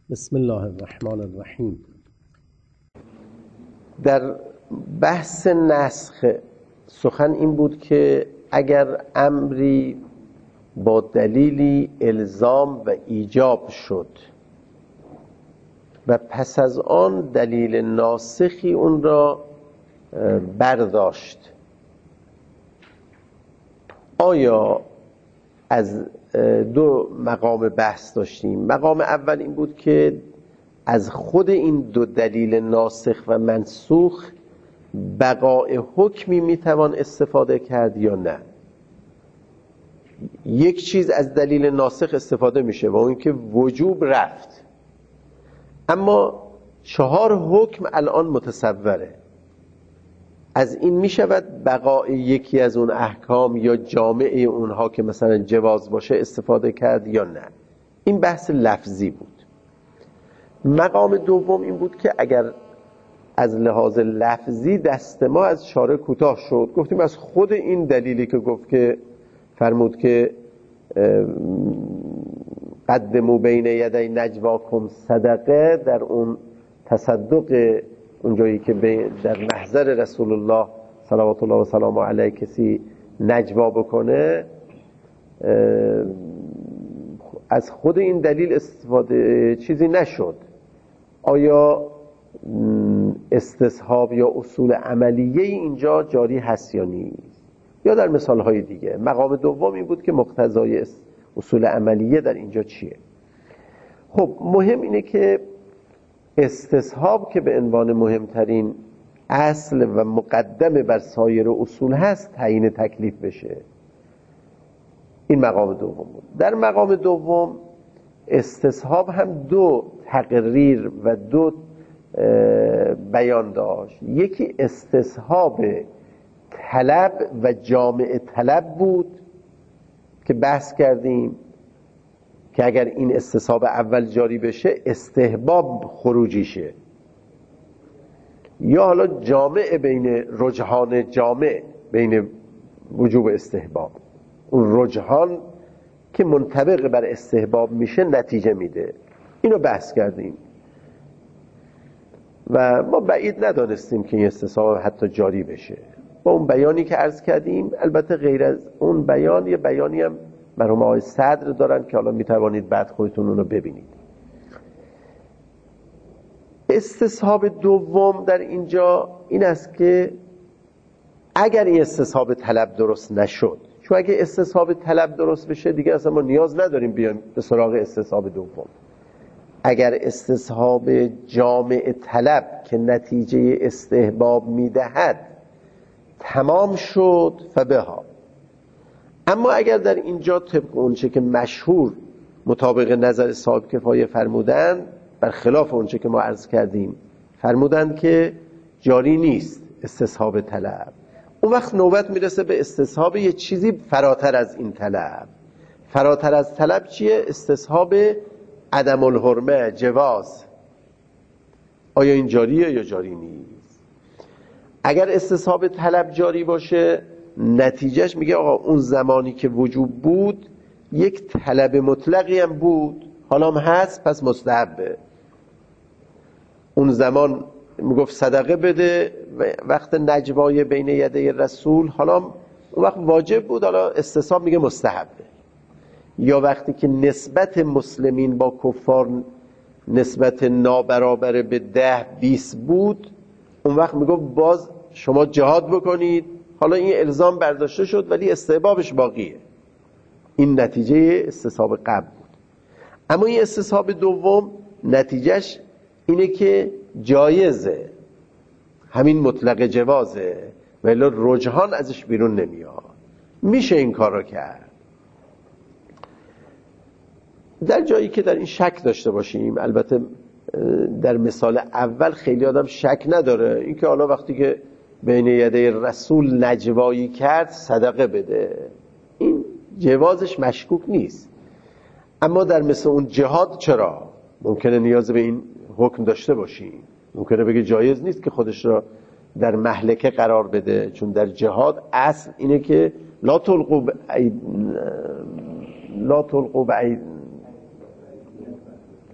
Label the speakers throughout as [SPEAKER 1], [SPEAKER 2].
[SPEAKER 1] بسم الله الرحمن الرحیم.
[SPEAKER 2] در بحث نسخ سخن این بود که اگر امری با دلیلی الزام و ایجاب شد و پس از آن دلیل ناسخی اون را برداشت، آیا از دو مقام بحث داشتیم. مقام اول این بود که از خود این دو دلیل ناسخ و منسوخ بقاء حکمی میتوان استفاده کرد یا نه. یک چیز از دلیل ناسخ استفاده میشه و اون که وجوب رفت، اما 4 حکم الان متصوره. از این میشود بقاء یکی از اون احکام یا جامعه اونها که مثلا جواز باشه استفاده کرد یا نه. این بحث لفظی بود. مقام دوم این بود که اگر از لحاظ لفظی دست ما از شارع کوتاه شد، گفتیم از خود این دلیلی که گفت که فرمود که قدموا بین یدی نجواکم صدقه، در اون تصدق اونجایی که در محضر رسول الله صلوات الله و سلام علیه کسی نجوا بکنه، از خود این دلیل استفاده چیزی نشد. آیا استصحاب یا اصول عملیه اینجا جاری هست یا نیست، یا در مثالهای دیگه. مقام دوم این بود که مقتضای اصول عملیه در اینجا چیه. خب مهم اینه که استصحاب که به عنوان مهمترین اصل و مقدم بر سایر اصول هست تعیین تکلیف بشه. این مقام دوم بود. در مقام دوم استصحاب هم 2 تقریر و 2 بیان داشت. یکی استصحاب طلب و جامع طلب بود که بحث کردیم که اگر این استصحاب اول جاری بشه استحباب خروجی شه، یا حالا جامع بین رجحان جامع بین وجوب استحباب، اون رجحان که منطبق بر استحباب میشه نتیجه میده. اینو بحث کردیم و ما بعید ندانستیم که این استصحاب حتی جاری بشه با اون بیانی که عرض کردیم. البته غیر از اون بیان یه بیانی هم مرحوم آقای صدر دارن که حالا میتوانید بعد خودتون اونو ببینید. استصحاب دوم در اینجا این است که اگر این استصحاب طلب درست نشد، چون اگه استصحاب طلب درست بشه دیگه اصلا ما نیاز نداریم بیایم به سراغ استصحاب دوم. اگر استصحاب جامع طلب که نتیجه استحباب میدهد تمام شد فبها. اما اگر در اینجا طبق اونچه که مشهور مطابق نظر صاحب کفایه فرمودن، برخلاف اونچه که ما عرض کردیم، فرمودن که جاری نیست استصحاب طلب، اون وقت نوبت میرسه به استصحاب یه چیزی فراتر از این طلب. فراتر از طلب چیه؟ استصحاب عدم الحرمه، جواز. آیا این جاریه یا جاری نیست؟ اگر استصحاب طلب جاری باشه نتیجهش میگه آقا اون زمانی که وجوب بود یک طلب مطلقی هم بود، حالا هم هست، پس مستحبه. اون زمان میگفت صدقه بده وقت نجوای بین یدی رسول، حالا اون وقت واجب بود، حالا استصحاب میگه مستحبه. یا وقتی که نسبت مسلمین با کفار نسبت نابرابر به 10-20 بود، اون وقت میگفت باز شما جهاد بکنید، حالا این الزام برداشته شد ولی استحبابش باقیه. این نتیجه استصحاب قبل بود. اما این استصحاب دوم نتیجهش اینه که جایزه، همین مطلق جوازه، ولی رجحان ازش بیرون نمیاد، میشه این کار رو کرد. در جایی که در این شک داشته باشیم، البته در مثال اول خیلی آدم شک نداره، این که حالا وقتی که بین یدی رسول نجوایی کرد صدقه بده، این جوازش مشکوک نیست. اما در مثل اون جهاد چرا؟ ممکنه نیاز به این حکم داشته باشیم، ممکنه بگه جایز نیست که خودش را در مهلکه قرار بده، چون در جهاد اصل اینه که لا تلقوا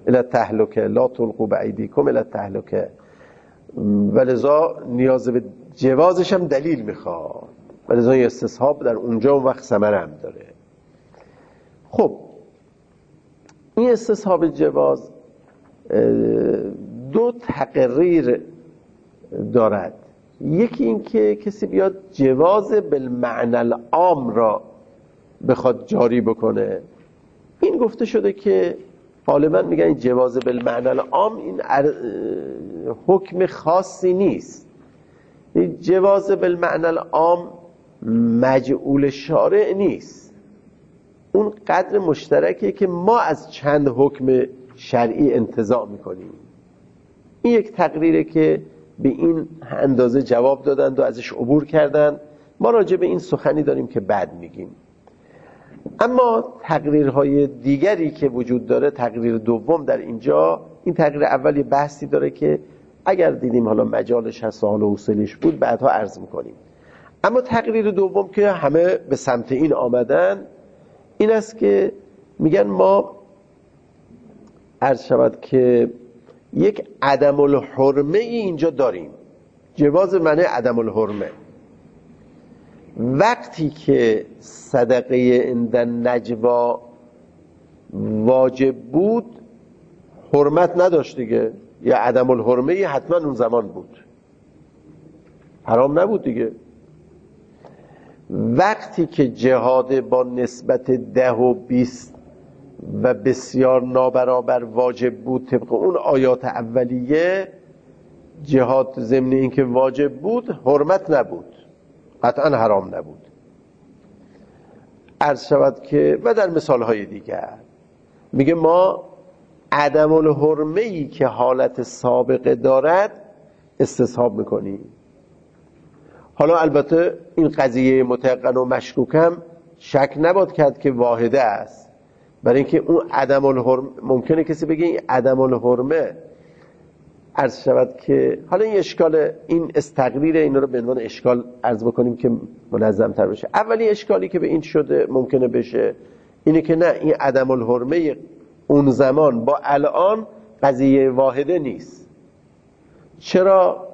[SPEAKER 2] الی التهلکه لا تلقوا بایدیکم الی التهلکه، ولذا نیاز به جوازش هم دلیل میخواد، ولذا این استصحاب در اونجا اون وقت ثمره هم داره. خب این استصحاب جواز دو تقریر دارد. یکی این که کسی بیاد جواز بالمعنى العام را بخواد جاری بکنه. این گفته شده که غالبا میگن این جواز بالمعنى العام این حکم خاصی نیست. این جواز بالمعنى العام مجعول شارع نیست، اون قدر مشترکه که ما از چند حکم شرعی انتزاع میکنیم. این یک تقریره که به این اندازه جواب دادند و ازش عبور کردند. ما راجع به این سخنی داریم که بعد میگیم. اما تقریرهای دیگری که وجود داره، تقریر دوم در اینجا، این تقریر اولی بحثی داره که اگر دیدیم حالا مجالش هست حالا حوصله‌اش بود بعدها عرض میکنیم. اما تقریر دوم که همه به سمت این آمدن این است که میگن ما عرض شود که یک عدم الحرمه ای اینجا داریم. جواز معنی عدم الحرمه. وقتی که صدقه عند نجوا واجب بود حرمت نداشت دیگه، یا عدم الحرمه حتما اون زمان بود، حرام نبود دیگه. وقتی که جهاد با نسبت 10 و 20 و بسیار نابرابر واجب بود طبق اون آیات اولیه، جهاد ضمن این که واجب بود حرمت نبود، قطعا حرام نبود. عرض شود که و در مثالهای دیگر میگه ما عدم الحرمه‌ای که حالت سابقه دارد استصحاب میکنیم. حالا البته این قضیه متيقن و مشکوکم شک نباید کرد که واحده است، برای اینکه اون عدم الحرمه ممکنه کسی بگه این عدم الحرمه عرض شود که حالا این اشکال، این استقریر این رو به عنوان اشکال عرض بکنیم که منظم تر بشه. اولی اشکالی که به این شده ممکنه بشه اینه که نه، این عدم الحرمه اون زمان با الان قضیه واحده نیست. چرا؟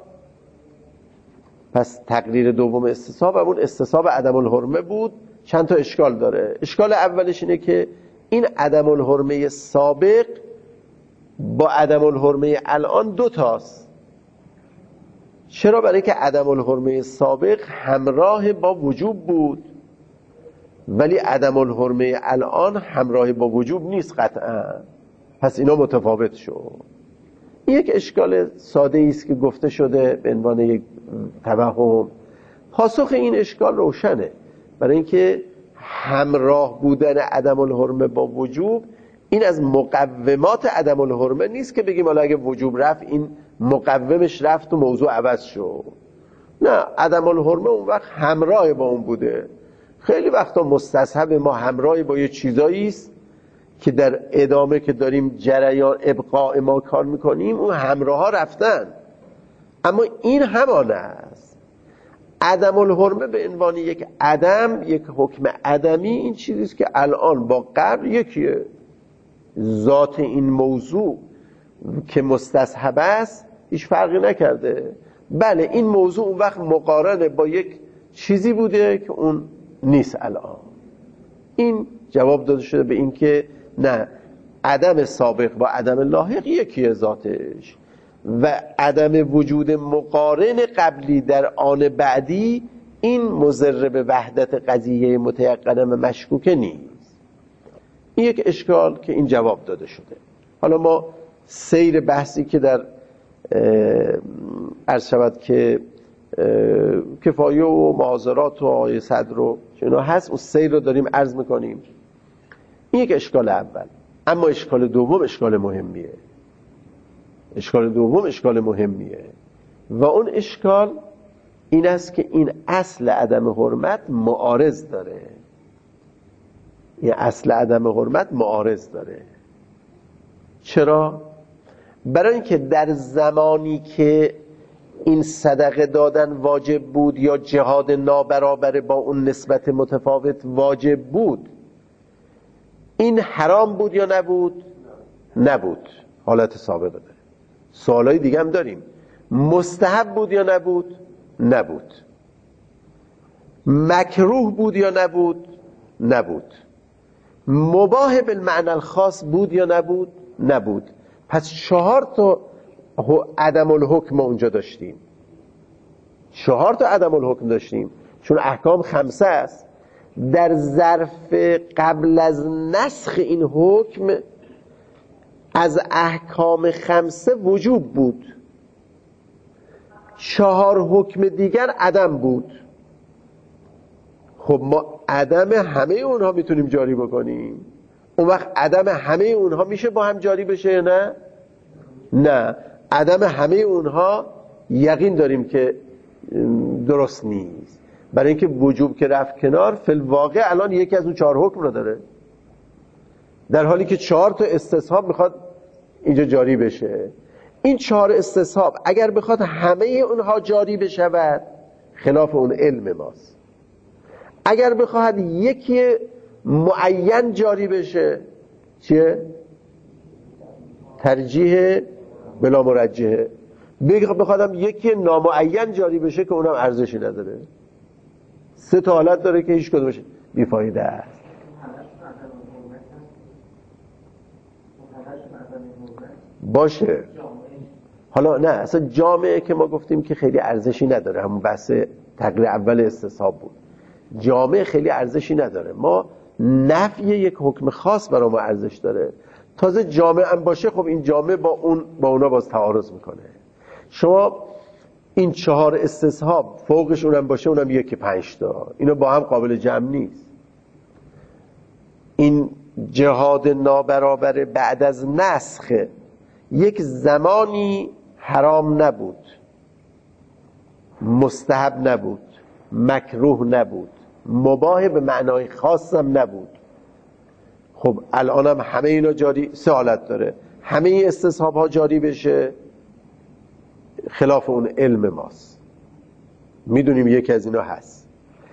[SPEAKER 2] پس تقریر دوم استصحاب همون استصحاب عدم الحرمه بود. چند تا اشکال داره. اشکال اولش اینه که این عدم الحرمه سابق با عدم الحرمه الان دو تاست. چرا؟ برای که عدم الحرمه سابق همراه با وجوب بود، ولی عدم الحرمه الان همراه با وجوب نیست قطعا. پس اینا متفاوت شد. یک اشکال ساده است که گفته شده به عنوان یک توهم. پاسخ این اشکال روشنه، برای اینکه همراه بودن عدم الحرمه با وجوب این از مقومات عدم الحرمه نیست که بگیم حالا اگه وجوب رفت این مقومش رفت و موضوع عوض شد. نه، عدم الحرمه اون وقت همراه با اون بوده. خیلی وقتا مستصحب ما همراه با یه چیزایی است که در ادامه که داریم جریان ابقاء ما کار میکنیم اون همراه ها رفتن، اما این همان است. عدم الحرمه به عنوان یک عدم، یک حکم عدمی، این چیزیست که الان با قبل یکیه. ذات این موضوع که مستصحب است هیچ فرقی نکرده. بله، این موضوع اون وقت مقارنه با یک چیزی بوده که اون نیست الان. این جواب داده شده به این که نه، عدم سابق با عدم لاحق یکیه ذاتش، و عدم وجود مقارن قبلی در آن بعدی این مضر به وحدت قضیه متيقن و مشکوکه نیست. این یک اشکال که این جواب داده شده. حالا ما سیر بحثی که در عرض شود که کفایه و معاذرات و آیه صدر و چینا هست، اون سیر رو داریم عرض میکنیم. این یک اشکال اول. اما اشکال دوم اشکال مهمیه. اشکال دوم اشکال مهمیه و اون اشکال این است که این اصل عدم حرمت معارض داره. این اصل عدم حرمت معارض داره. چرا؟ برای اینکه در زمانی که این صدقه دادن واجب بود یا جهاد نابرابر با اون نسبت متفاوت واجب بود، این حرام بود یا نبود؟ نبود. حالت سابقه داره. سوالای دیگه هم داریم. مستحب بود یا نبود؟ نبود. مکروه بود یا نبود؟ نبود. مباح بالمعنی الخاص بود یا نبود؟ نبود. پس 4 تا عدم الحکم ما اونجا داشتیم. 4 تا عدم الحکم داشتیم، چون احکام 5 است. در ظرف قبل از نسخ این حکم از احکام 5 وجوب بود، 4 حکم دیگر عدم بود. خب ما عدم همه اونها میتونیم جاری بکنیم، اون وقت عدم همه اونها میشه با هم جاری بشه یا نه؟ نه، عدم همه اونها یقین داریم که درست نیست، برای اینکه وجوب که رفت کنار فی الواقع الان یکی از اون 4 حکم رو داره، در حالی که 4 تا استصحاب میخواد اینجا جاری بشه. این 4 استصحاب اگر بخواد همه اونها جاری بشود خلاف اون علم ماست. اگر بخواد یکی معین جاری بشه چیه؟ ترجیح بلا مرجحه. بخوادم یکی نامعین جاری بشه که اونم ارزشی نداره. 3 تا حالت داره که هیچ کدومش بیفایده است. باشه. حالا نه، اصلا جامعه که ما گفتیم که خیلی ارزشی نداره، همون بحث تقریر اول استصحاب بود. جامعه خیلی ارزشی نداره، ما نفی یک حکم خاص برای ما ارزش داره. تازه جامعه هم باشه، خب این جامعه با اونا باز تعارض میکنه. شما این 4 استصحاب فوقش اونم باشه، اونم 1 5 تا، اینا با هم قابل جمع نیست. این جهاد نابرابر بعد از نسخ یک زمانی حرام نبود، مستحب نبود، مکروه نبود، مباح به معنای خاص هم نبود. خب الان هم همه اینا جاری، 3 حالت داره، همه استصحاب ها جاری بشه خلاف اون علم ماست. میدونیم یکی از اینا هست،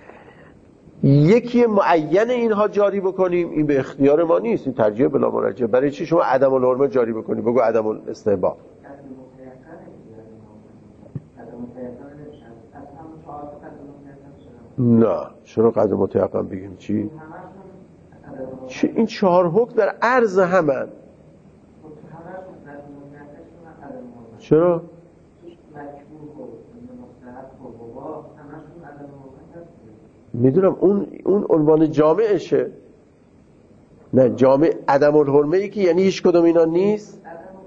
[SPEAKER 2] یکی معین اینها جاری بکنیم این به اختیار ما نیست، این ترجیح بلا مرجح. برای چی شما عدم الحرمه جاری بکنی؟ بگو عدم الاستحباب. نه، چرا قدر متیقن بگیم چی؟ این 4 حکم در عرض همن. چرا؟ میدونم اون عنوان جامعشه. نه، جامع عدم الحرمه ای که یعنی هیچ کدوم اینا نیست.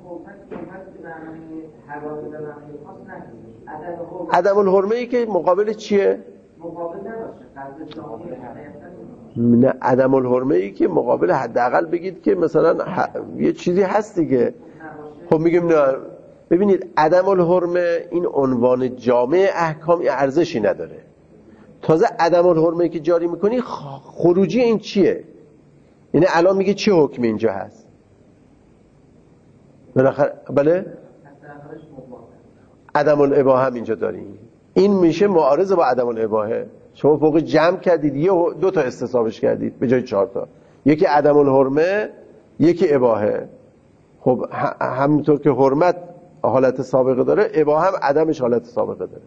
[SPEAKER 2] عدم الحرمه ای که مقابل چیه؟ نه، عدم الحرمه ای که مقابل حداقل بگید که مثلا یه چیزی هست دیگه. خب میگیم نه. ببینید عدم الحرمه این عنوان جامع احکام ارزشی نداره. تازه عدم الحرمه که جاری میکنی خروجی این چیه؟ یعنی الان میگه چه حکم اینجا هست؟ بالاخره بله؟ عدم الاباحه هم اینجا داریم. این میشه معارض با عدم الاباحه. شما فوق جمع کردید 2 تا استصحابش کردید به جای 4 تا. یکی عدم الحرمه، یکی اباحه. خب همونطور که حرمت حالت سابقه داره، اباحه هم عدمش حالت سابقه داره.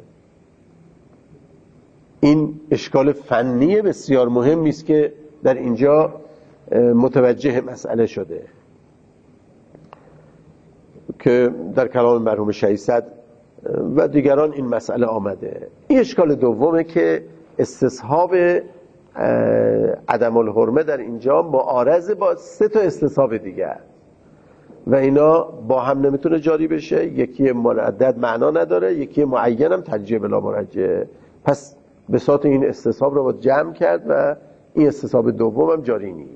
[SPEAKER 2] این اشکال فنی بسیار مهمی است که در اینجا متوجه مسئله شده که در کلام مرحوم شهید صدر و دیگران این مسئله آمده. این اشکال دومه که استصحاب عدم الحرمه در اینجا معارض با 3 تا استصحاب دیگر و اینا با هم نمیتونه جاری بشه. یکی مردد معنا نداره، یکی معین هم ترجیح بلا مرجح. پس بساط این استصحاب رو باید جمع کرد و این استصحاب دوم هم جاری نیست.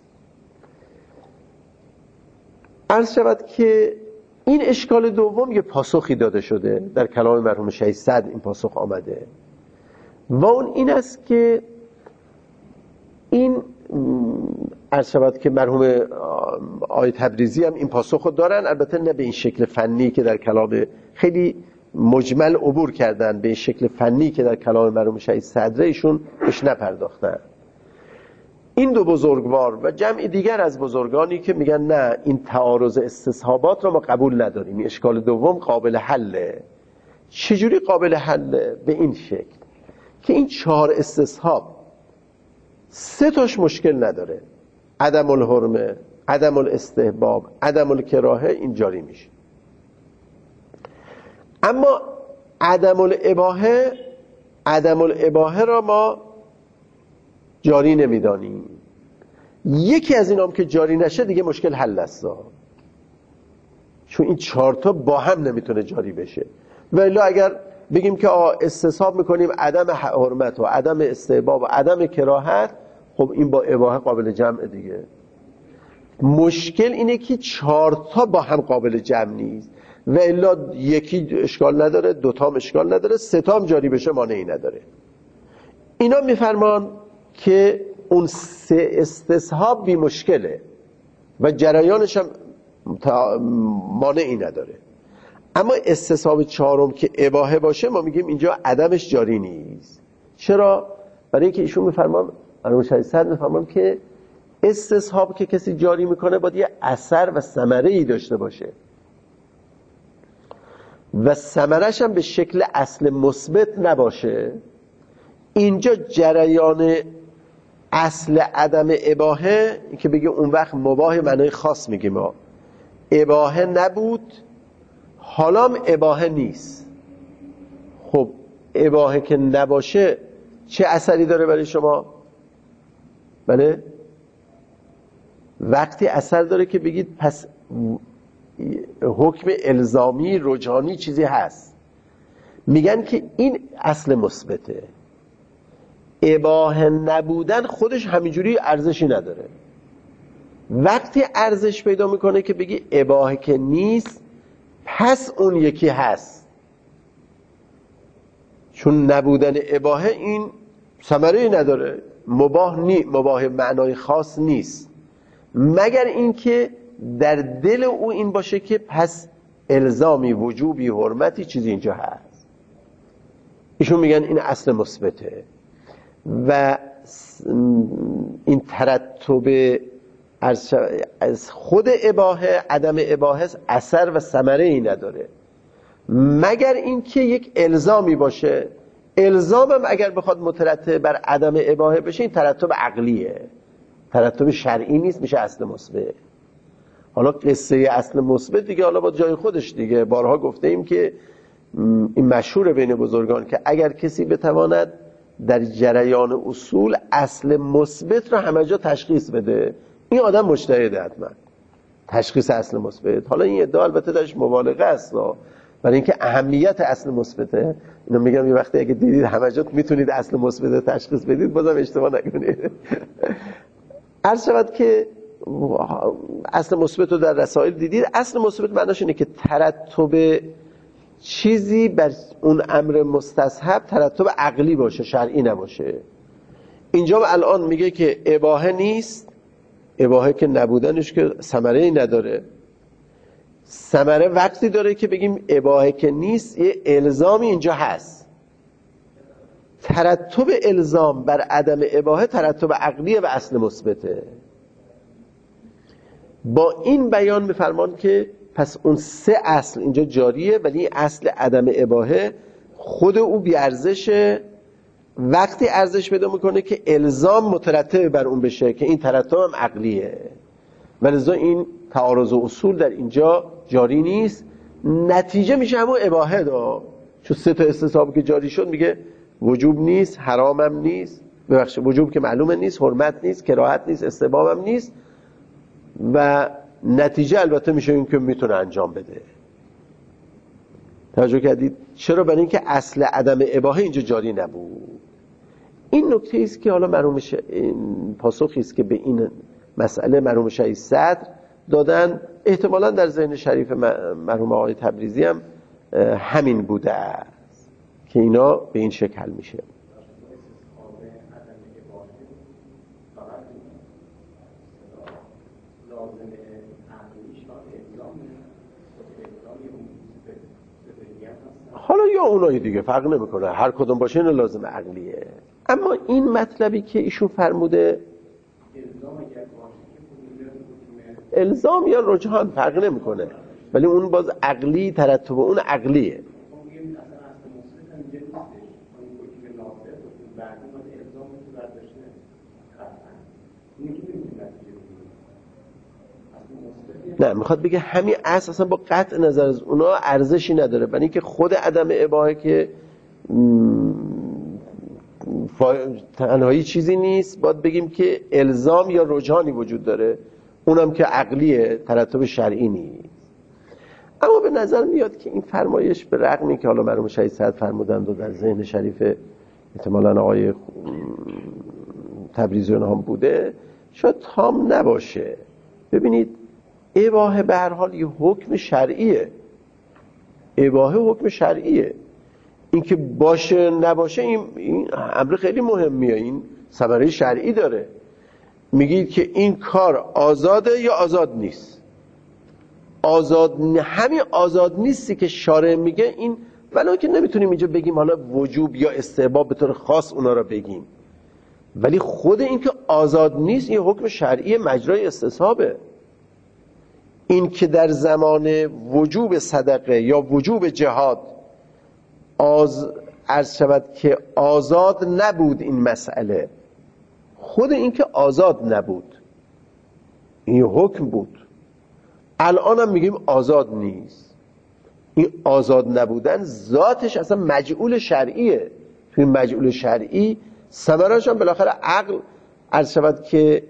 [SPEAKER 2] عرض شود که این اشکال دوم یه پاسخی داده شده در کلام مرحوم شهید صدر. این پاسخ آمده و اون این است که این عرض شود که مرحوم آقای تبریزی هم این پاسخ رو دارن، البته نه به این شکل فنی که در کلام خیلی مجمل عبور کردن، به این شکل فنی که در کلام مرحوم شهید صدر ایشون بهش نپرداختن. این دو بزرگوار و جمعی دیگر از بزرگانی که میگن نه این تعارض استصحابات را ما قبول نداریم، این اشکال دوم قابل حله. چجوری قابل حله؟ به این شکل که این 4 استصحاب 3 تاش مشکل نداره، عدم الحرمه، عدم الاستحباب، عدم الکراهه، این جاری میشه. اما عدم الاباحه را ما جاری نمیدانیم. یکی از اینا هم که جاری نشه دیگه مشکل حل است، چون این 4 تا با هم نمیتونه جاری بشه. ولی اگر بگیم که استصحاب میکنیم عدم حرمت و عدم استحباب و عدم کراهت، خب این با اباحه قابل جمع دیگه. مشکل اینه که 4 تا با هم قابل جمع نیست و الا یکی اشکال نداره، 2 تا اشکال نداره، 3 تا هم جاری بشه مانعی نداره. اینا میفرمان که اون 3 استصحاب بی مشکله و جریانش هم مانعی نداره. اما استصحاب 4م که اباحه باشه ما میگیم اینجا عدمش جاری نیست. چرا؟ برای اینکه ایشون میفرمان، علامه صدر میفرمان که استصحاب که کسی جاری میکنه باید یه اثر و ثمره ای داشته باشه و ثمرش هم به شکل اصل مثبت نباشه. اینجا جریان اصل عدم اباحه که بگه اون وقت مباح معنای خاص میگیم ما اباحه نبود، حالا هم اباحه نیست. خب اباحه که نباشه چه اثری داره برای شما؟ بله، وقتی اثر داره که بگید پس حکم الزامی رجحانی چیزی هست. میگن که این اصل مثبته، اباحه نبودن خودش همینجوری ارزشی نداره. وقتی ارزش پیدا میکنه که بگی اباحه که نیست پس اون یکی هست، چون نبودن اباحه این ثمره‌ای نداره، مباح معنای خاص نیست، مگر اینکه در دل او این باشه که پس الزامی، وجوبی، حرمتی چیزی اینجا هست. ایشون میگن این اصل مثبته و این ترتب از خود اباحه، عدم اباحه اثر و ثمره ای نداره، مگر اینکه یک الزامی باشه. الزامم اگر بخواد مترتب بر عدم اباحه بشه این ترتب عقلیه، ترتب شرعی نیست، میشه اصل مثبت. حالا قصه اصل مثبت دیگه حالا با جای خودش دیگه. بارها گفته ایم که این مشهور بین بزرگان که اگر کسی بتواند در جریان اصول اصل مثبت را همه جا تشخیص بده، این آدم مجتهده حتما. تشخیص اصل مثبت، حالا این ادعا البته درش مبالغه است، برای اینکه اهمیت اصل مثبته. اینو میگم یه وقتی اگه دیدید همه جا میتونید اصل مثبت تشخیص بدید بازم اشتباه نکنید. عرض شود که اصل مثبت رو در رسائل دیدید. اصل مثبت معناش اینه که ترتب چیزی بر اون امر مستصحب ترتب عقلی باشه، شرعی نباشه. اینجا الان میگه که اباحه نیست، اباحه که نبودنش که ثمره‌ای نداره. ثمره وقتی داره که بگیم اباحه که نیست، یه الزامی اینجا هست. ترتب الزام بر عدم اباحه ترتب عقلیه و اصل مثبته. با این بیان میفرمان که پس اون 3 اصل اینجا جاریه، ولی اصل عدم اباحه خود او بی ارزشه. وقتی ارزش پیدا میکنه که الزام مترتب بر اون بشه که این ترتب هم عقلیه، ولذا این تعارض اصول در اینجا جاری نیست. نتیجه میشه همون اباحه چون 3 تا استصحاب که جاری شد میگه وجوب نیست، حرامم نیست، ببخشید وجوب که معلومه نیست، حرمت نیست، کراهت نیست، استحبابم نیست و نتیجه البته میشه این که میتونه انجام بده. توجه کردید؟ چرا؟ برای اینکه اصل عدم اباحه اینجا جاری نبود. این نکته است که حالا مرحوم پاسخی است که به این مسئله مرحوم شهید صدر دادن. احتمالاً در ذهن شریف مرحوم آقای تبریزی هم همین بوده است که اینا به این شکل میشه. حالا یا اونایی دیگه فرق نمیکنه، هر کدوم باشه اینو لازم عقلیه. اما این مطلبی که ایشون فرموده الزام یا رجحان فرق نمیکنه، ولی اون باز عقلی، ترتب اون عقلیه. نه، میخواد بگه همین اصلا با قطع نظر از اونا ارزشی نداره، برای اینکه خود عدم اباحه که تنهایی چیزی نیست، باید بگیم که الزام یا رجحانی وجود داره، اونم که عقلیه، ترتب شرعی نیست. اما به نظر میاد که این فرمایش به رغمی که حالا مرحوم شهید سعد فرمودند و در ذهن شریف احتمالاً آقای تبریزیان هم بوده، شاید تام نباشه. ببینید اباحه به هر حال یه حکم شرعیه، اباحه حکم شرعیه. این که باشه نباشه این امر خیلی مهمیه، این ثمره شرعی داره. میگید که این کار آزاده یا آزاد نیست. همین آزاد نیستی که شارع میگه، این ولو که نمیتونیم اینجا بگیم حالا وجوب یا استحباب به طور خاص اونا را بگیم، ولی خود این که آزاد نیست این حکم شرعی مجرای استصحابه. این که در زمان وجوب صدقه یا وجوب جهاد عرض شود که آزاد نبود این مسئله، خود این که آزاد نبود این حکم بود. الان هم میگیم آزاد نیست. این آزاد نبودن ذاتش اصلا مجعول شرعیه. توی مجعول شرعی ثمره‌اش هم بالاخره عقل عرض شود که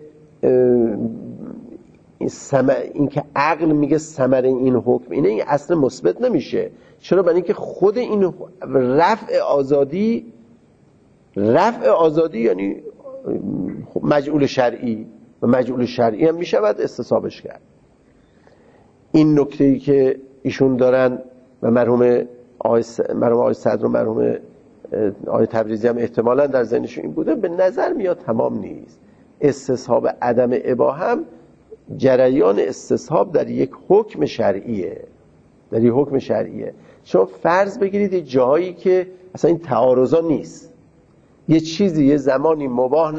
[SPEAKER 2] این که عقل میگه ثمره این حکم اینه، این اصل مثبت نمیشه. چرا؟ برای اینکه خود این رفع آزادی یعنی مجعول شرعی، و مجعول شرعی هم میشود استصحابش کرد. این نکته‌ای که ایشون دارن و مرحوم آقای صدر و مرحوم آقای تبریزی هم احتمالاً در ذهنشون این بوده، به نظر میاد تمام نیست. استصحاب عدم اباحه هم جریان استصحاب در یک حکم شرعیه، شما فرض بگیرید یه جایی که اصلا این تعارضا نیست، یه چیزی یه زمانی مباح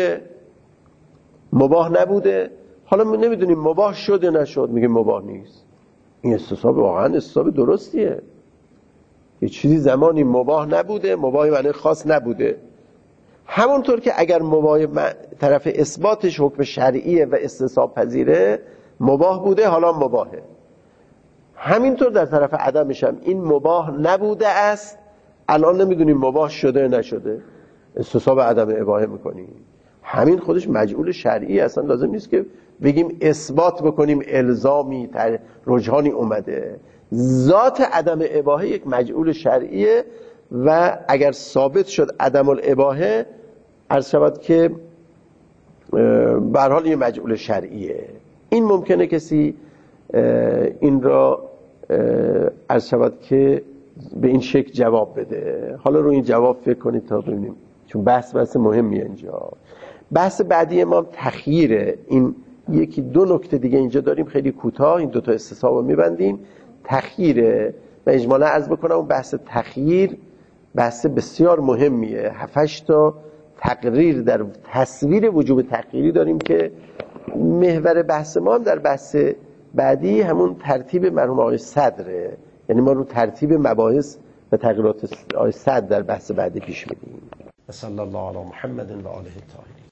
[SPEAKER 2] نبوده، حالا ما نمیدونیم مباح شد یا نشد، میگه مباح نیست. این استصحاب واقعا استصحاب درستیه. یه چیزی زمانی مباح نبوده، مباح معنی خاص نبوده، همونطور که اگر مباح طرف اثباتش حکم شرعیه و استصحاب پذیره، مباح بوده حالا مباحه، همینطور در طرف عدمش هم این مباح نبوده است، الان نمیدونیم مباح شده نشده، استصحاب عدم اباحه میکنیم. همین خودش مجعول شرعی، اصلا لازم نیست که بگیم اثبات بکنیم الزامی رجحانی اومده. ذات عدم اباحه یک مجعول شرعیه و اگر ثابت شد عدم الاباحه، عرض شود که به هر حال یه مجعول شرعیه. این ممکنه کسی این را عرض شود که به این شکل جواب بده. حالا رو این جواب فکر کنید تا ببینیم، چون بحث مهمیه اینجا. بحث بعدی ما تخییره. این یکی دو نکته دیگه اینجا داریم خیلی کوتاه، این دوتا استصحاب رو میبندیم. تخییره و اجمالا عرض بکنم اون بحث تخییر بحث بسیار مهمیه. 7-8 تا تقریر در تصویر وجوب تخییری داریم که محور بحث ما هم در بحث بعدی همون ترتیب مرحوم آقای صدره، یعنی ما رو ترتیب مباحث و تغییرات آقای صدر در بحث بعدی پیش می‌بریم. صلی الله علی محمد و آله الطاهرین.